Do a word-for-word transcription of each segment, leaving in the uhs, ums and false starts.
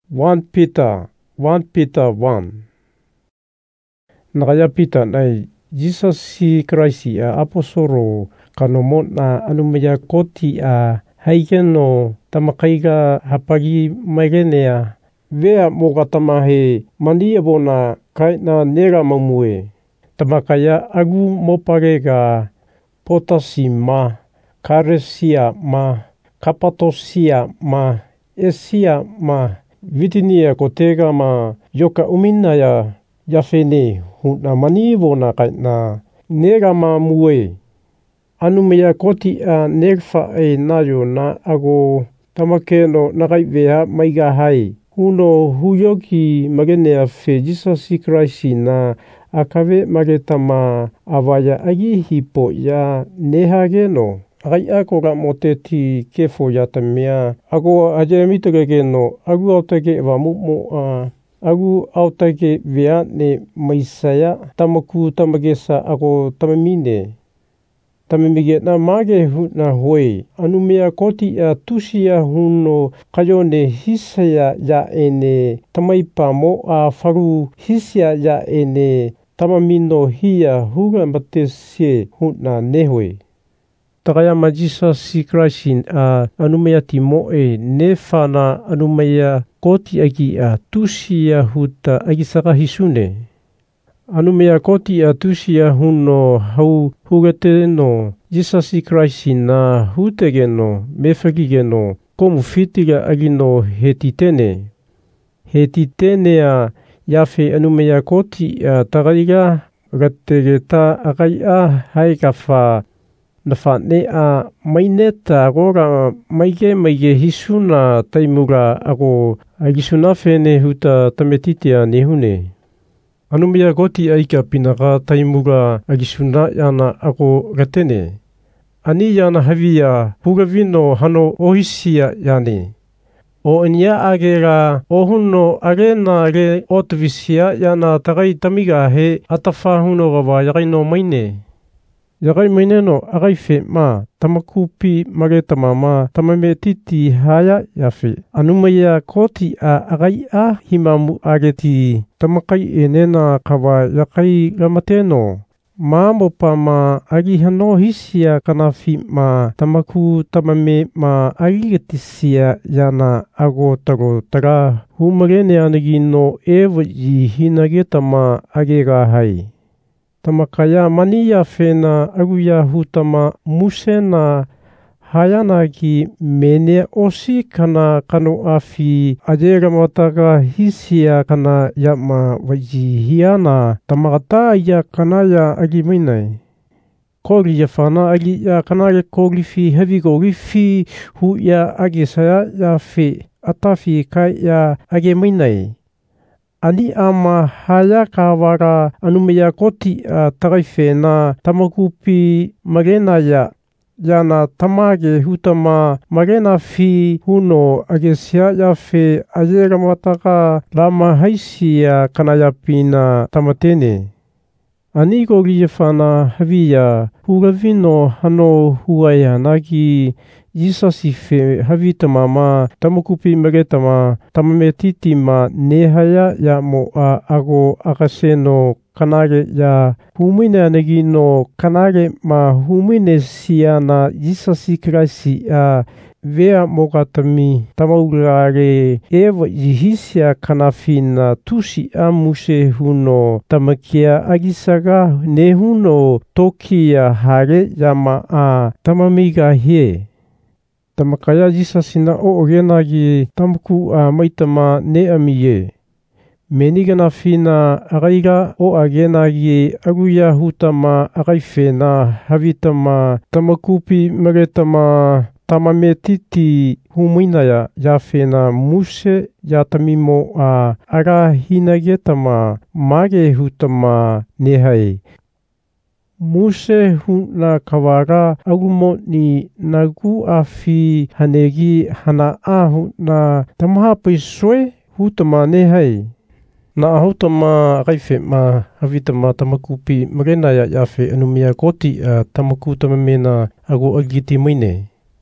First Peter, First Peter one. Nakaya Peter na Jesus si Christ a aposoro kanomo na anumaya koti a haikeno tamakaiga hapagi magenea vea moga tamahe mania bona kai na nera mamue tamakaya agu moparega potasima karesia ma kapatosia ma esia ma vitinia kotega ma yoka uminaya yafene huna manivo na kai na nera mamue anumaya koti a nerfa e nayo na ago tamakeno nakai vea maiga hai huno huyoki magenea fe Jesus Christ na akave magetama avaya agi hipo ya nehageno agai ako ga moteti kefo ya tamia ago ajemitogeno agu autake vamu mo a agu autake vea ne maisaya tamaku tamagesa ago tamamine tamimige na mage na hoi anumea koti a tusia huno kayone hisaya ya ene tamaipa mo a faru hisia ya ene tamamino hia huga matesie huna nehoi takaya majisa si Christ a anumea timo e nefana anumea koti agi a tusia huta agi saka hisune anumea koti a tusia huno hau hugateno Jesus Christ na hutegeno mefagigeno komu fitiga agino hetitene hetitene a yafe anumea koti a tagaiga gategeta agai a haikafa nafane a maineta agora maige maige hisuna taimura ago agisuna fene huta tametitia nehune anumea koti aika pinaka taimura agisuna yana ago gatene ani yana havia hugavino hano ohisia yani o enia agera ohuno agena age otvisia yana tagai tamiga he atafa huno gava yagaino maine yagai maine no agai fe ma tamakupi magetama ma tamame titi haya yafe anumea koti a agai a himamu ageti tamakai enena kawa yakai gamateno ma mopa ma agi hano hisia kanafi ma tamaku tamame ma agi getisia yana ago tago taga humagene anagi no evo yi hinageta ma agega hai tamakaya mania fena aguya hutama musena hayana ki mene osi kana kano afi ajega mataga hisia kana yama waji hiana tamakata ya kana ya agi mainai kori ya fana agi ya kana ya kori fi heavy kori fi hu ya agi saya ya fi atafi kai ya agi mainai ani ama haya kawara anumea koti a tagaifena tamakupi magena ya yana tamage hutama magena fi huno agesia ya fe ajega mataka lama haisia kanaya pina tamatene ani gogi fana havia hugavino hano huaya nagi Jesus fe havitama ma tamakupi magetama tamametiti ma nehaya ya mo a ago akaseno kanage ya humine anegino kanage ma humine siana Jesus Christ a vea mogatami tamaulare evo yihisia kanafina tusi amuse huno tamakia agisaga nehuno tokia hare yama a tamamiga hie tamakaya Jesus na o ogenagi tamku a maitama ne amie menigana fina agaiga o agenagi aguya hutama agaifena havitama tamakupi magetama tamametiti huminaya yafena muse yatamimo a aga hinagetama mage hutama nehai muse huna kawara agumo ni nagu afi hanegi hana ahu na tamaha piswe hutama nehai na ahutama gaife ma havitama tamakupi magena ya yafe anumia koti a tamaku tamamena ago agiti maine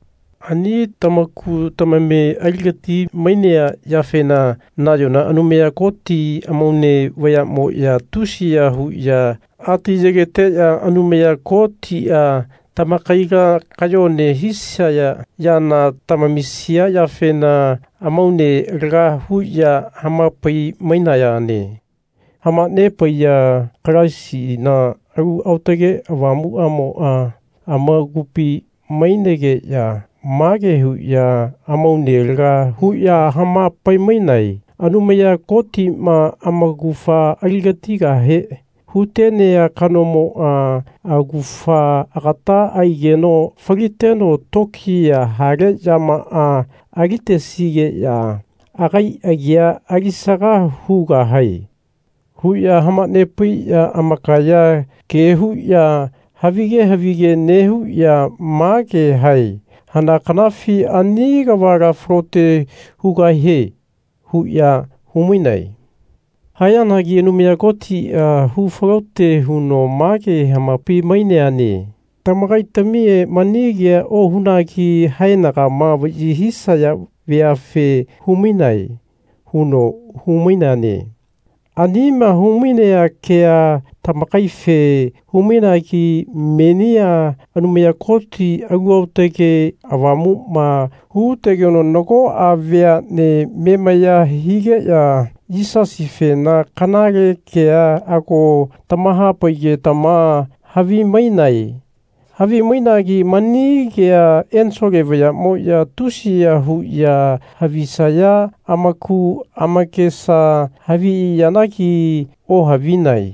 Ani tamaku tamame aligati mainea yafena najona anumea koti amone waya mo ya tusia hu ya atijegete ya anumea koti a tamakaiga kayone hisa ya yana tamamisia yafena amone ra hu ya hamapai mainaya ne hama ne paya kraisi na au autage awamu amo a amagupi mainege ya mage hu ya amaunelga hu ya hama paimainai anumaya koti ma amagufa aligatiga he hutene ya kanomo a agufa agata aigeno fagiteno toki ya hare jama a agite sige ya agai agia agisaga huga hai hu ya hama nepi ya amakaya ke hu ya havige havige nehu ya mage hai hana kanafi aniga waga frote huga he hu ya huminai hayana gi numia goti uh, hu frote huno mage hamapi maineane tamagai tamie manigia o hunaki hainaga ma wi hisa ya viafe huminai huno huminane anima huminea kea tamakaife humina ki menia anumea koti aguauteke awamu ma huteke ono noko avea ne memaya hige ya jisasife na kanage kea ako tamaha paige tama havi mainai havi mainagi mani kea ensoge vaya mo ya tusi ya hu ya havisaya amaku amakesa havi yanaki o havinai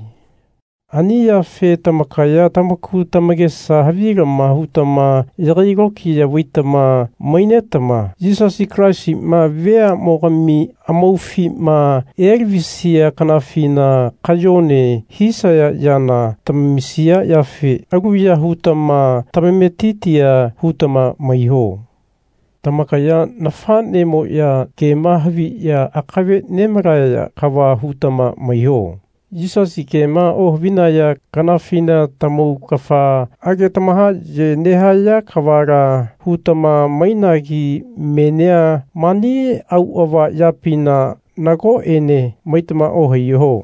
ania fe tamakaya tamaku tamagesa haviga mahutama irigoki ya witama mainetama Jesus Christ ma vea mogami amaufi ma ervisia kanafina kajone hisaya yana tamisia yafe aguya hutama tamemetitia hutama maiho tamakaya nafane mo ya kema havi ya akawe nemaraya kawa hutama maiho Jesus ikema o vinaya kanafina tamu kafa age tamaha je nehaya kawara hutama mainagi menea mani au ava yapina nago ene maitama o hiyo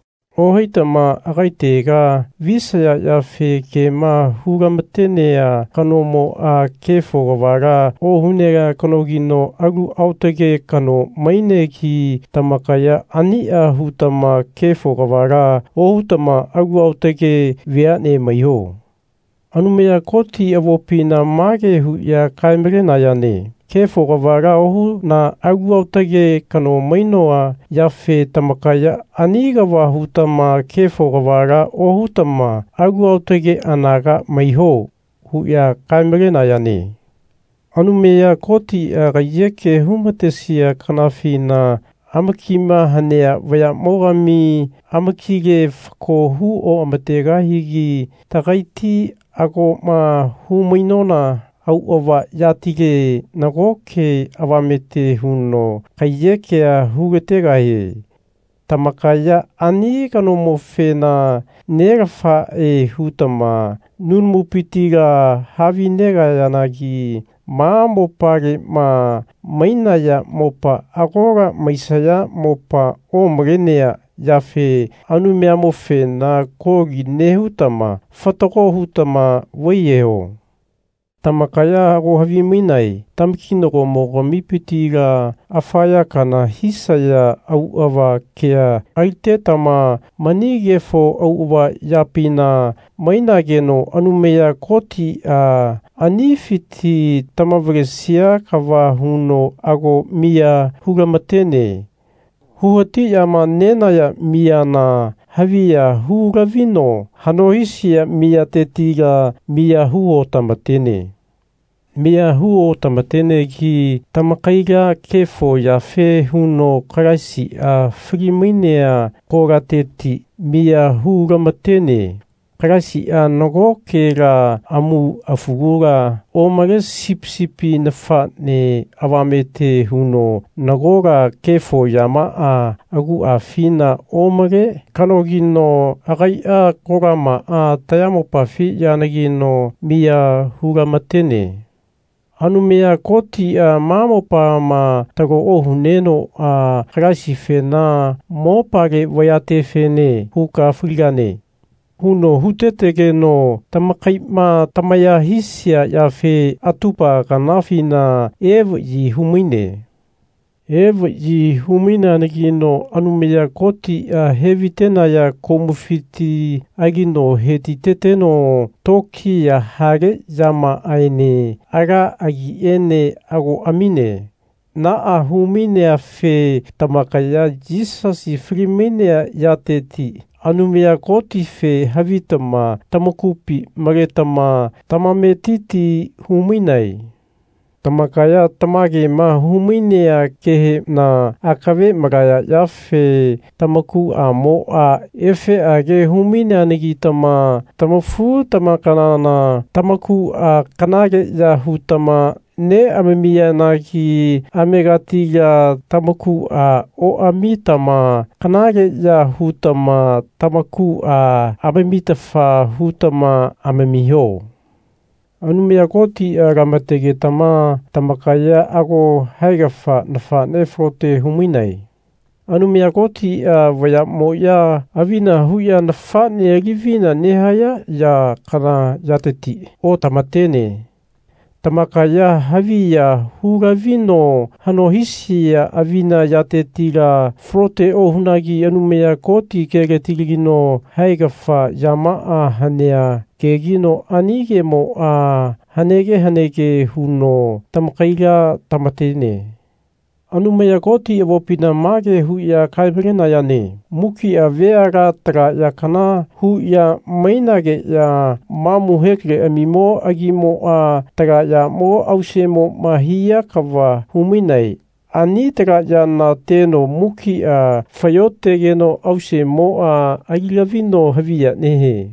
o hitama agaitega visaya yafe kema hugamatenea kanomo a kefo gawara o hunega kanogino agu autage kano maineki tamakaya ani a hutama kefo gawara o hutama agu autage viane maiho anumea koti avopina mage hu ya kaimrena yane kefo gawara ohu na agu autage kano mainoa yafe tamakaya aniga wa hutama kefo gawara ohu tama agu autage anaga maiho hu ya kaimrena yane anumea koti agayeke humatesia kanafina amakima hanea vaya mogami amakige fko hu o amatega higi tagaiti ago ma hu mainona au ova yatige nagoke avamete huno kayekea hugetega he tamakaya ani kanomo fena nerafa e hutama nunmupitiga havi nega yanagi ma mopare ma mainaya mopa agora maisaya mopa o mrenea yafe anumea mofe na kogi nehutama fatoko hutama weieo tamakaya ago havi mainai tamkinoko mogo mipitiga afaya kana hisaya au ava kea aite tama manigefo au ava yapina mainageno anumea koti a anifiti tamavresia kava huno ago mia hugamatene huhati yama nenaya mia na havia hugavino hanohisia mia tetiga mia huo tamatene mia huo tamatene ki tamakaiga kefo yafe huno karaisi a friminea korateti mia hugamatene karaisi a nogo kera amu afugura o mare sipsipi nafa ne avamete huno nagora kefo yama a agu a fina o mare kanogino agai a korama a tayamo pafi yanagino mia hugamatene Anu mea koti a mamo pa ma tago ohu neno a kraisi fena mo pare waiate fene huka frigane. Huno hutete no tamakai ma tamaya hisia ya fe atupa kanafi na evo yi humine. Evo yi humina negino anu mea koti a hevi tena ya komufiti agino heti tete no toki ya hare yama aine aga agi ene ago amine. Na a humine a fe tamakaya jisasi frimine ya teti. Anu mea koti fe havitama tamakupi maretama tamametiti huminai. Tamakaya tamage ma huminea kehe na akave magaya ya fe tamaku a mo a efe age humina negitama tamafu tamakanana tamaku a kanage ya hutama ne amemia naki amegati ya tamaku a o amitama kanage ya hutama tamaku a amemitafa hutama amemiho. Anu mea koti a ramatege tama tamakaya ago haigafa nafa nefrote huminai. Anu mea koti a vaya moya avina huya nafa ne rivina nehaya ya kana yateti o tamatene. Tamakaya havia huravino hano hisi ya avina yatetira frote o hunagi anu mea koti kere tirigino haigafa yamaa hanea kegino anige mo a hanege hanege huno tamakaira tamatene. Anu mea koti evopina mage huya kaibrena yane. Muki a veara tra ya kana huya mainage ya mamu hekre amimo agimo a tra ya mo ausemo mahia kava huminai. Ani tra ya na teno muki a fayote geno ausemo a agilavino havia nehe.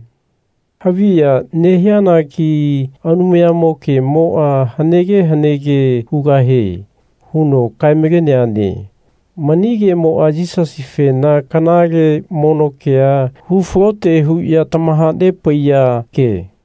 Havia nehiana ki anumea moke mo a hanege hanege hugahe. Huno kaimegeneane. Manige mo a jisasi fe na kanage monokea hu frote hu ia tamaha de pia ke.